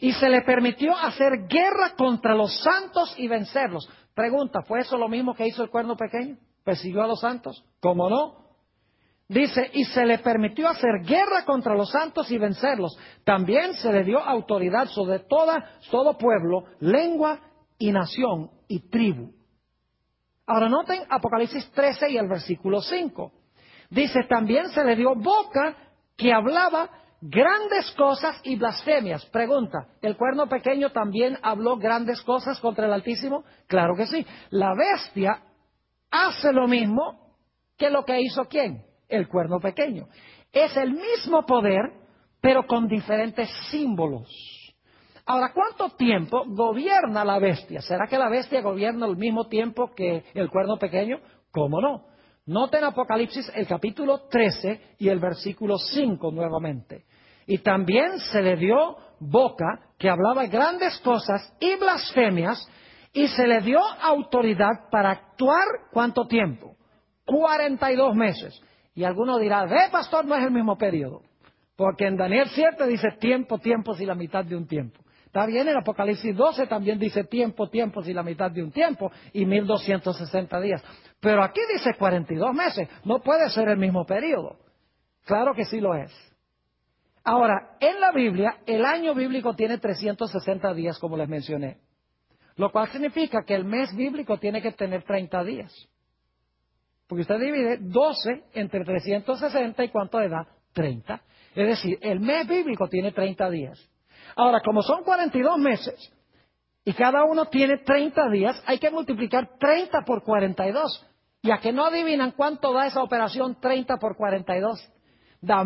y se le permitió hacer guerra contra los santos y vencerlos. Pregunta, ¿fue eso lo mismo que hizo el cuerno pequeño? ¿Persiguió a los santos? ¿Cómo no? Dice, y se le permitió hacer guerra contra los santos y vencerlos. También se le dio autoridad sobre todo pueblo, lengua y nación y tribu. Ahora noten Apocalipsis 13 y el versículo 5. Dice, también se le dio boca que hablaba grandes cosas y blasfemias. Pregunta, ¿el cuerno pequeño también habló grandes cosas contra el Altísimo? Claro que sí. La bestia hace lo mismo que lo que hizo ¿quién? El cuerno pequeño. Es el mismo poder, pero con diferentes símbolos. Ahora, ¿cuánto tiempo gobierna la bestia? ¿Será que la bestia gobierna al mismo tiempo que el cuerno pequeño? ¿Cómo no? Noten Apocalipsis el capítulo 13 y el versículo 5 nuevamente. Y también se le dio boca que hablaba grandes cosas y blasfemias, y se le dio autoridad para actuar ¿cuánto tiempo? 42 meses. Y alguno dirá, ve pastor, no es el mismo periodo. Porque en Daniel 7 dice tiempos y la mitad de un tiempo. Está bien, en Apocalipsis 12 también dice tiempos y la mitad de un tiempo y 1260 días. Pero aquí dice 42 meses, no puede ser el mismo periodo. Claro que sí lo es. Ahora, en la Biblia, el año bíblico tiene 360 días, como les mencioné. Lo cual significa que el mes bíblico tiene que tener 30 días. Porque usted divide 12 entre 360 y ¿cuánto le da? 30. Es decir, el mes bíblico tiene 30 días. Ahora, como son 42 meses y cada uno tiene 30 días, hay que multiplicar 30 por 42. Y a que no adivinan cuánto da esa operación 30 por 42. Da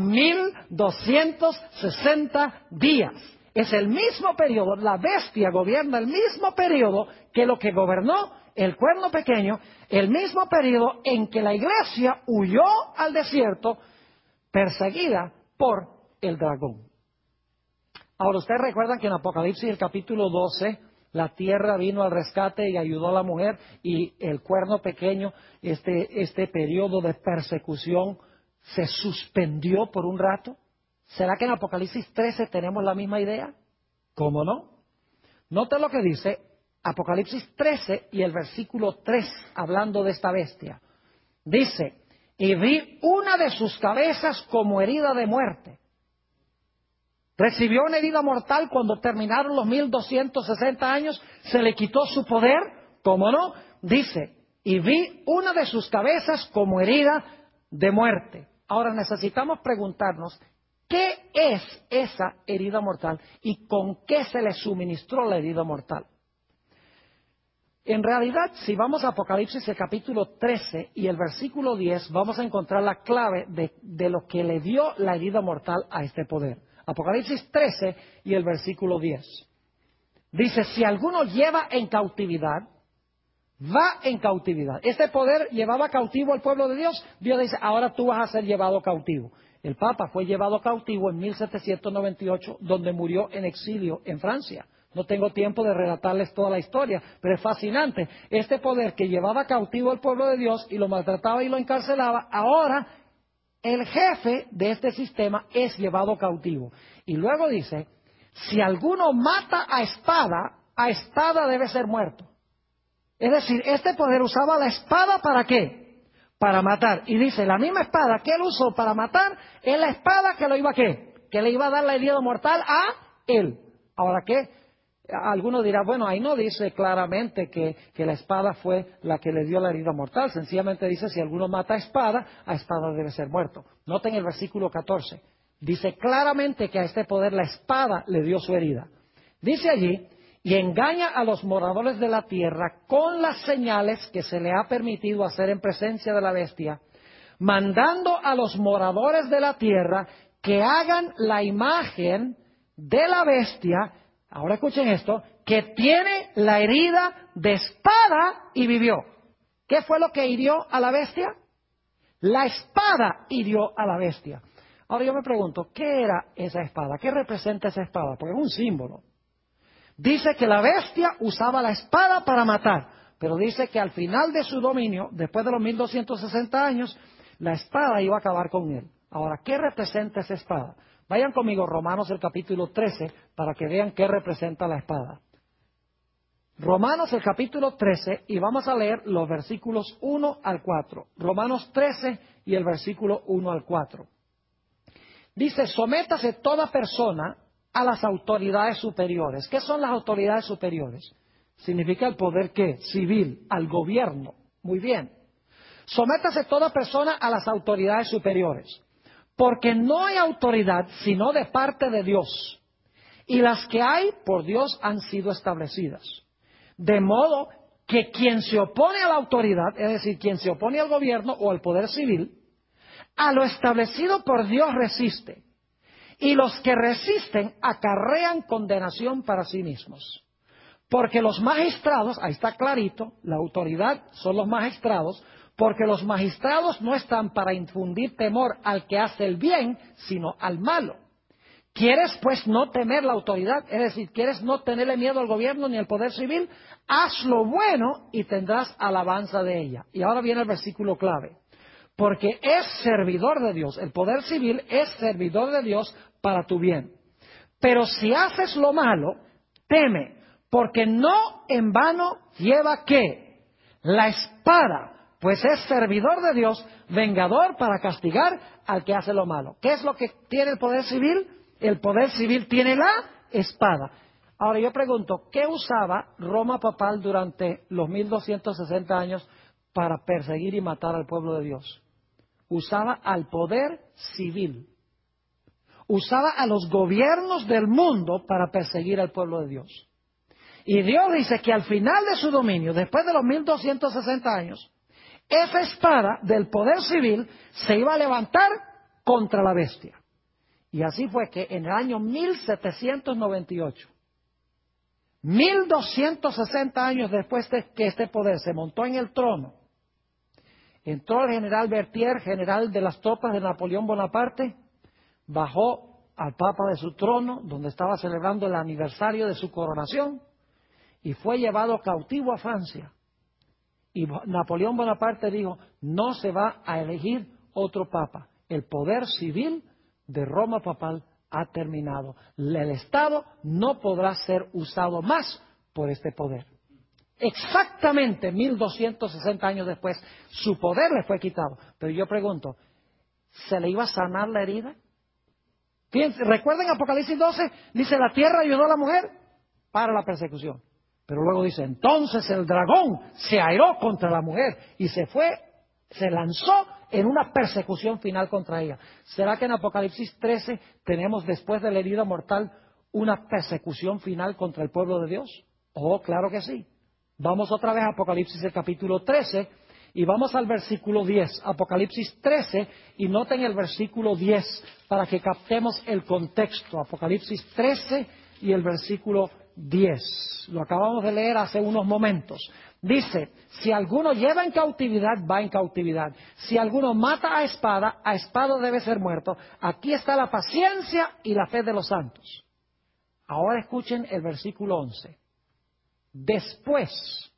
1260 días. Es el mismo periodo, la bestia gobierna el mismo periodo que lo que gobernó el cuerno pequeño, el mismo periodo en que la iglesia huyó al desierto perseguida por el dragón. Ahora, ustedes recuerdan que en Apocalipsis, el capítulo 12, la tierra vino al rescate y ayudó a la mujer, y el cuerno pequeño, este periodo de persecución, se suspendió por un rato. ¿Será que en Apocalipsis 13 tenemos la misma idea? ¿Cómo no? Noten lo que dice Apocalipsis 13 y el versículo 3, hablando de esta bestia. Dice, y vi una de sus cabezas como herida de muerte. Recibió una herida mortal cuando terminaron los 1260 años, se le quitó su poder, ¿cómo no? Dice, y vi una de sus cabezas como herida de muerte. Ahora necesitamos preguntarnos, ¿qué es esa herida mortal y con qué se le suministró la herida mortal? En realidad, si vamos a Apocalipsis el capítulo 13 y el versículo 10, vamos a encontrar la clave de lo que le dio la herida mortal a este poder. Apocalipsis 13 y el versículo 10. Dice, si alguno lleva en cautividad, va en cautividad. Este poder llevaba cautivo al pueblo de Dios. Dios dice, ahora tú vas a ser llevado cautivo. El Papa fue llevado cautivo en 1798, donde murió en exilio en Francia. No tengo tiempo de relatarles toda la historia, pero es fascinante. Este poder que llevaba cautivo al pueblo de Dios y lo maltrataba y lo encarcelaba, ahora el jefe de este sistema es llevado cautivo. Y luego dice, si alguno mata a espada debe ser muerto. Es decir, este poder usaba la espada ¿para qué? Para matar. Y dice, la misma espada que él usó para matar es la espada que lo iba a ¿qué? Que le iba a dar la herida mortal a él. Ahora, ¿qué? Algunos dirán, bueno, ahí no dice claramente que la espada fue la que le dio la herida mortal. Sencillamente dice, si alguno mata a espada debe ser muerto. Noten el versículo 14. Dice claramente que a este poder la espada le dio su herida. Dice allí, y engaña a los moradores de la tierra con las señales que se le ha permitido hacer en presencia de la bestia, mandando a los moradores de la tierra que hagan la imagen de la bestia. Ahora escuchen esto, que tiene la herida de espada y vivió. ¿Qué fue lo que hirió a la bestia? La espada hirió a la bestia. Ahora yo me pregunto, ¿qué era esa espada? ¿Qué representa esa espada? Porque es un símbolo. Dice que la bestia usaba la espada para matar, pero dice que al final de su dominio, después de los 1260 años, la espada iba a acabar con él. Ahora, ¿qué representa esa espada? Vayan conmigo, Romanos el capítulo 13, para que vean qué representa la espada. Romanos el capítulo 13, y vamos a leer los versículos 1 al 4. Romanos 13 y el versículo 1 al 4. Dice, sométase toda persona a las autoridades superiores. ¿Qué son las autoridades superiores? Significa el poder, ¿qué? Civil, al gobierno. Muy bien. Sométase toda persona a las autoridades superiores, porque no hay autoridad sino de parte de Dios, y las que hay por Dios han sido establecidas. De modo que quien se opone a la autoridad, es decir, quien se opone al gobierno o al poder civil, a lo establecido por Dios resiste, y los que resisten acarrean condenación para sí mismos. Porque los magistrados, ahí está clarito, la autoridad son los magistrados, porque los magistrados no están para infundir temor al que hace el bien, sino al malo. ¿Quieres pues no temer la autoridad? Es decir, ¿quieres no tenerle miedo al gobierno ni al poder civil? Haz lo bueno y tendrás alabanza de ella. Y ahora viene el versículo clave. Porque es servidor de Dios, el poder civil es servidor de Dios para tu bien. Pero si haces lo malo, teme, porque no en vano lleva ¿qué? La espada, pues es servidor de Dios, vengador para castigar al que hace lo malo. ¿Qué es lo que tiene el poder civil? El poder civil tiene la espada. Ahora yo pregunto, ¿qué usaba Roma papal durante los 1260 años para perseguir y matar al pueblo de Dios? Usaba al poder civil. Usaba a los gobiernos del mundo para perseguir al pueblo de Dios. Y Dios dice que al final de su dominio, después de los 1260 años, esa espada del poder civil se iba a levantar contra la bestia. Y así fue que en el año 1798, 1260 años después de que este poder se montó en el trono, entró el general Berthier, general de las tropas de Napoleón Bonaparte, bajó al Papa de su trono, donde estaba celebrando el aniversario de su coronación, y fue llevado cautivo a Francia. Y Napoleón Bonaparte dijo, no se va a elegir otro papa. El poder civil de Roma papal ha terminado. El Estado no podrá ser usado más por este poder. Exactamente 1260 años después, su poder le fue quitado. Pero yo pregunto, ¿se le iba a sanar la herida? Fíjense, recuerden Apocalipsis 12, dice, la tierra ayudó a la mujer para la persecución. Pero luego dice, entonces el dragón se airó contra la mujer y se lanzó en una persecución final contra ella. ¿Será que en Apocalipsis 13 tenemos después de la herida mortal una persecución final contra el pueblo de Dios? Oh, claro que sí. Vamos otra vez a Apocalipsis el capítulo 13 y vamos al versículo 10. Apocalipsis 13 y noten el versículo 10 para que captemos el contexto. Apocalipsis 13 y el versículo 10. Lo acabamos de leer hace unos momentos. Dice, si alguno lleva en cautividad, va en cautividad. Si alguno mata a espada debe ser muerto. Aquí está la paciencia y la fe de los santos. Ahora escuchen el versículo 11. Después,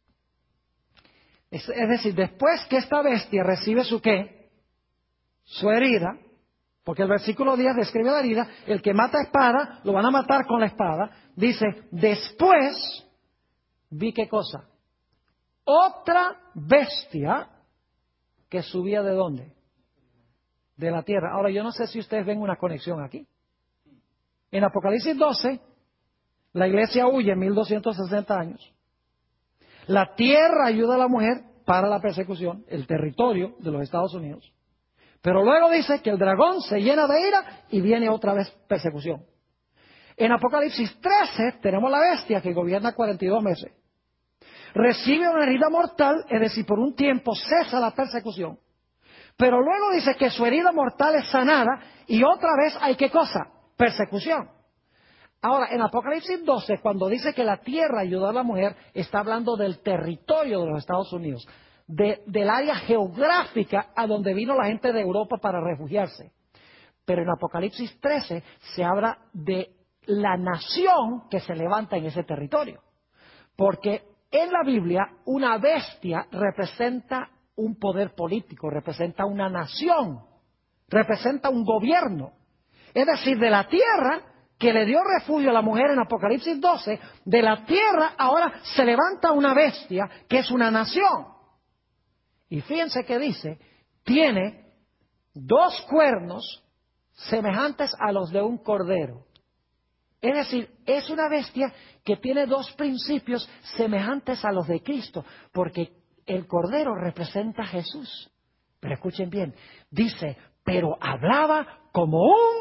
es decir, después que esta bestia recibe su ¿qué? Su herida, porque el versículo 10 describe la herida, el que mata a espada, lo van a matar con la espada, dice, después, vi qué cosa, otra bestia que subía ¿de dónde? De la tierra. Ahora yo no sé si ustedes ven una conexión aquí. En Apocalipsis 12, la iglesia huye en 1260 años. La tierra ayuda a la mujer para la persecución, el territorio de los Estados Unidos. Pero luego dice que el dragón se llena de ira y viene otra vez persecución. En Apocalipsis 13 tenemos la bestia que gobierna 42 meses. Recibe una herida mortal, es decir, por un tiempo cesa la persecución. Pero luego dice que su herida mortal es sanada y otra vez hay ¿qué cosa? Persecución. Ahora, en Apocalipsis 12, cuando dice que la tierra ayudó a la mujer, está hablando del territorio de los Estados Unidos, del área geográfica a donde vino la gente de Europa para refugiarse. Pero en Apocalipsis 13 se habla de la nación que se levanta en ese territorio. Porque en la Biblia una bestia representa un poder político, representa una nación, representa un gobierno. Es decir, de la tierra que le dio refugio a la mujer en Apocalipsis 12, de la tierra ahora se levanta una bestia que es una nación. Y fíjense que dice, tiene 2 cuernos semejantes a los de un cordero. Es decir, es una bestia que tiene 2 principios semejantes a los de Cristo, porque el cordero representa a Jesús. Pero escuchen bien, dice, pero hablaba como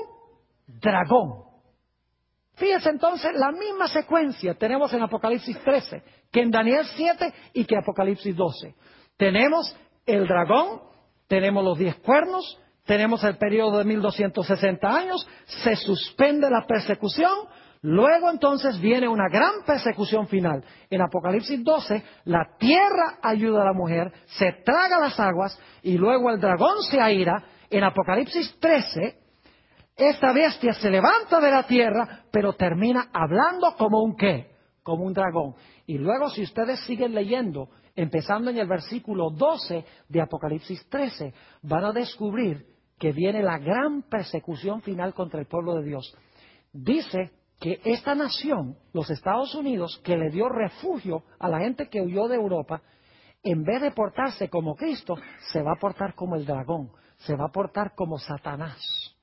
un dragón. Fíjense entonces, la misma secuencia tenemos en Apocalipsis 13, que en Daniel 7 y que Apocalipsis 12. Tenemos el dragón, tenemos los 10 cuernos, tenemos el periodo de 1260 años, se suspende la persecución, luego entonces viene una gran persecución final. En Apocalipsis 12, la tierra ayuda a la mujer, se traga las aguas y luego el dragón se aira. En Apocalipsis 13, esta bestia se levanta de la tierra, pero termina hablando como un ¿qué? Como un dragón. Y luego si ustedes siguen leyendo, empezando en el versículo 12 de Apocalipsis 13, van a descubrir que viene la gran persecución final contra el pueblo de Dios. Dice que esta nación, los Estados Unidos, que le dio refugio a la gente que huyó de Europa, en vez de portarse como Cristo, se va a portar como el dragón, se va a portar como Satanás.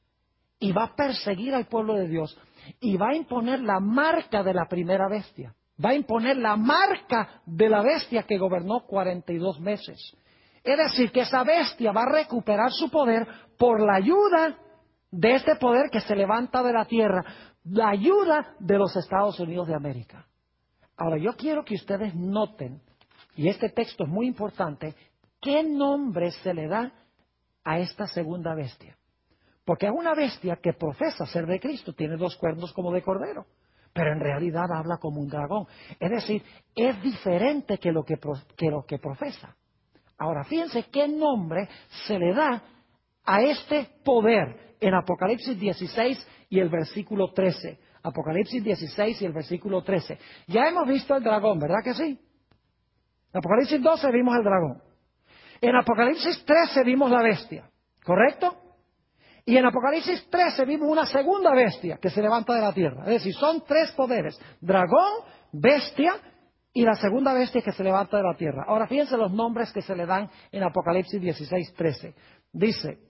Y va a perseguir al pueblo de Dios y va a imponer la marca de la primera bestia. Va a imponer la marca de la bestia que gobernó 42 meses. Es decir, que esa bestia va a recuperar su poder por la ayuda de este poder que se levanta de la tierra, la ayuda de los Estados Unidos de América. Ahora, yo quiero que ustedes noten, y este texto es muy importante, qué nombre se le da a esta segunda bestia. Porque es una bestia que profesa ser de Cristo, tiene 2 cuernos como de cordero, pero en realidad habla como un dragón. Es decir, es diferente que lo que profesa. Ahora, fíjense qué nombre se le da a este poder en Apocalipsis 16 y el versículo 13. Apocalipsis 16 y el versículo 13. Ya hemos visto el dragón, ¿verdad que sí? En Apocalipsis 12 vimos el dragón. En Apocalipsis 13 vimos la bestia, ¿correcto? Y en Apocalipsis 13 vimos una segunda bestia que se levanta de la tierra. Es decir, son 3 poderes. Dragón, bestia y la segunda bestia que se levanta de la tierra. Ahora fíjense los nombres que se le dan en Apocalipsis 16, 13. Dice,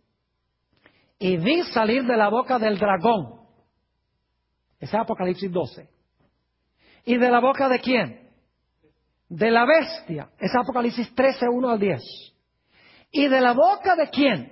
y vi salir de la boca del dragón. Ese es Apocalipsis 12. ¿Y de la boca de quién? De la bestia. Ese es Apocalipsis 13, 1 al 10. ¿Y de la boca de quién?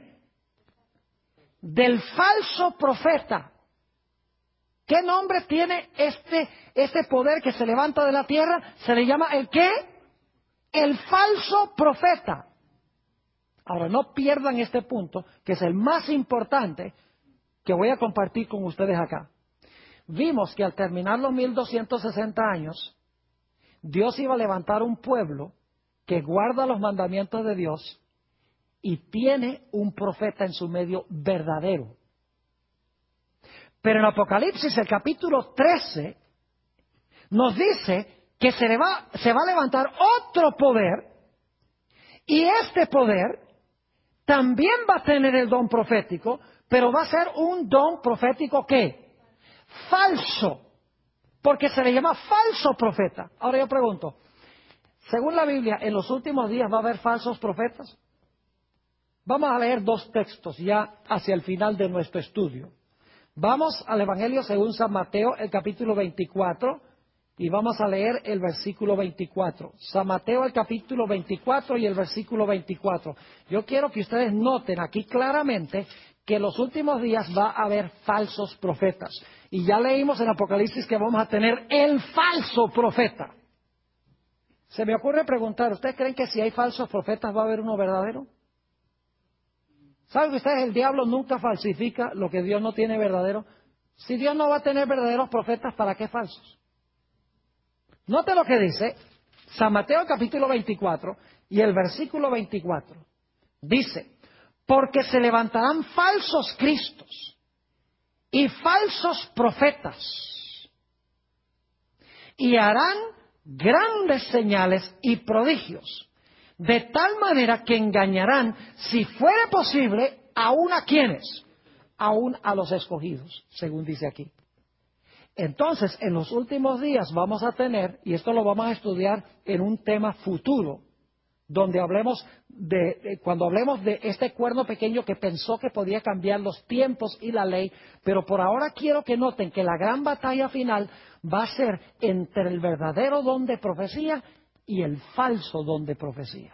Del falso profeta. ¿Qué nombre tiene este poder que se levanta de la tierra? Se le llama ¿el qué? El falso profeta. Ahora, no pierdan este punto, que es el más importante que voy a compartir con ustedes acá. Vimos que al terminar los 1260 años, Dios iba a levantar un pueblo que guarda los mandamientos de Dios y tiene un profeta en su medio verdadero. Pero en Apocalipsis, el capítulo 13, nos dice que se va a levantar otro poder, y este poder también va a tener el don profético, pero va a ser un don profético ¿qué? Falso, porque se le llama falso profeta. Ahora yo pregunto, según la Biblia, ¿en los últimos días va a haber falsos profetas? Vamos a leer 2 textos ya hacia el final de nuestro estudio. Vamos al Evangelio según San Mateo, el capítulo 24, y vamos a leer el versículo 24. San Mateo, el capítulo 24 y el versículo 24. Yo quiero que ustedes noten aquí claramente que en los últimos días va a haber falsos profetas. Y ya leímos en Apocalipsis que vamos a tener el falso profeta. Se me ocurre preguntar, ¿ustedes creen que si hay falsos profetas va a haber uno verdadero? ¿Saben que ustedes? El diablo nunca falsifica lo que Dios no tiene verdadero. Si Dios no va a tener verdaderos profetas, ¿para qué falsos? Note lo que dice San Mateo capítulo 24 y el versículo 24. Dice, porque se levantarán falsos cristos y falsos profetas y harán grandes señales y prodigios, de tal manera que engañarán, si fuere posible, ¿Aún a quiénes? Aún a los escogidos, según dice aquí. Entonces, en los últimos días vamos a tener, y esto lo vamos a estudiar en un tema futuro, donde cuando hablemos de este cuerno pequeño que pensó que podía cambiar los tiempos y la ley, pero por ahora quiero que noten que la gran batalla final va a ser entre el verdadero don de profecía y el falso don de profecía.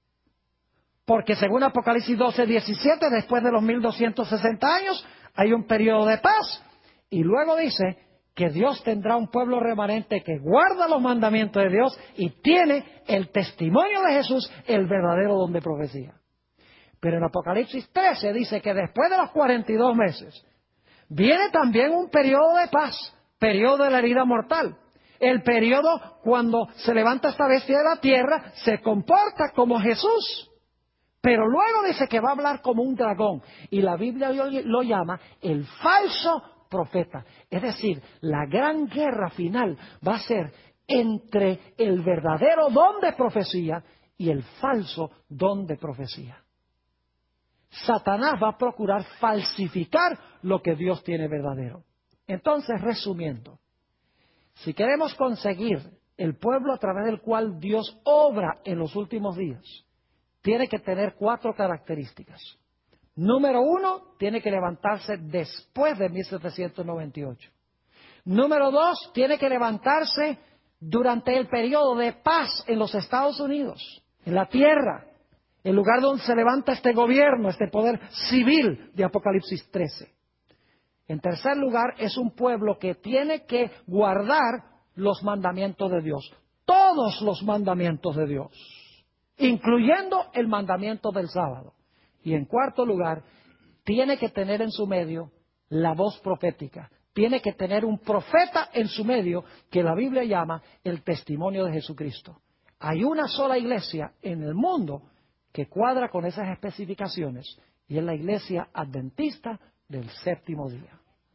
Porque según Apocalipsis 12:17, después de los 1260 años, hay un periodo de paz, y luego dice que Dios tendrá un pueblo remanente que guarda los mandamientos de Dios y tiene el testimonio de Jesús, el verdadero don de profecía. Pero en Apocalipsis 13 dice que después de los 42 meses viene también un periodo de paz, periodo de la herida mortal. El periodo cuando se levanta esta bestia de la tierra, se comporta como Jesús. Pero luego dice que va a hablar como un dragón, y la Biblia lo llama el falso profeta. Es decir, la gran guerra final va a ser entre el verdadero don de profecía y el falso don de profecía. Satanás va a procurar falsificar lo que Dios tiene verdadero. Entonces, resumiendo, si queremos conseguir el pueblo a través del cual Dios obra en los últimos días, tiene que tener 4 características. Número 1, tiene que levantarse después de 1798. Número 2, tiene que levantarse durante el periodo de paz en los Estados Unidos, en la tierra, el lugar donde se levanta este gobierno, este poder civil de Apocalipsis 13. En tercer lugar, es un pueblo que tiene que guardar los mandamientos de Dios, todos los mandamientos de Dios, incluyendo el mandamiento del sábado. Y en cuarto lugar, tiene que tener en su medio la voz profética. Tiene que tener un profeta en su medio que la Biblia llama el testimonio de Jesucristo. Hay una sola iglesia en el mundo que cuadra con esas especificaciones, y es la iglesia adventista del séptimo día.